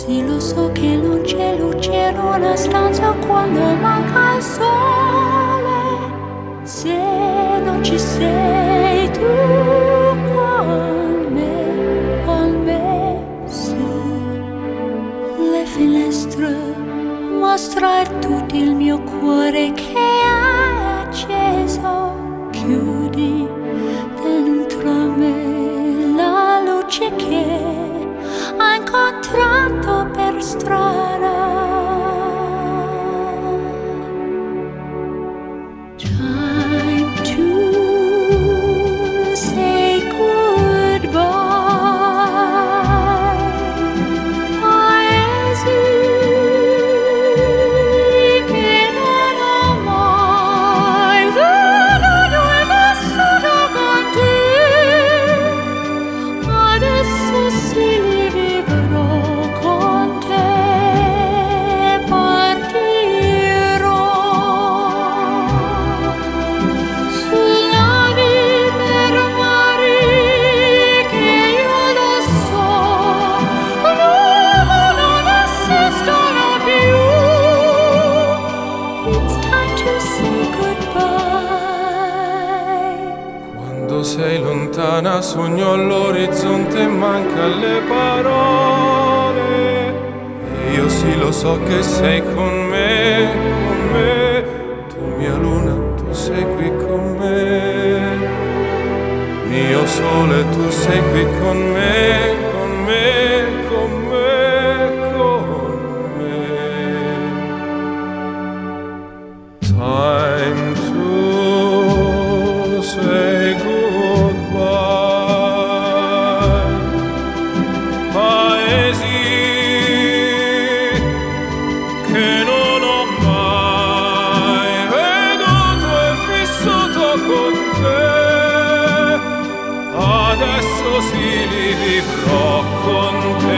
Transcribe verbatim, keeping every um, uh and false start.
Sì, lo so che non c'è luce in una stanza quando manca il sole. Se non ci sei tu con me, con me su le finestre, mostra tutto il mio cuore che è acceso. Chiudi dentro me la luce che ho incontrato per strada. Time to say goodbye. Paesi che non ho mai veduto e vissuto con te. Adesso sì li vivrò con te, partirò sulla via per mari che io lo so, l'uomo non esistono più. It's time to say goodbye. Quando sei lontana sogno all'orizzonte e manca le parole. E io sì lo so che sei con me, con me. Tu mia luna, tu sei qui con me. Mio sole, tu sei qui con me, con me, con me, con me. Time to say goodbye. Paesi che non ho mai veduto e vissuto con te. Adesso sì li vivrò con te.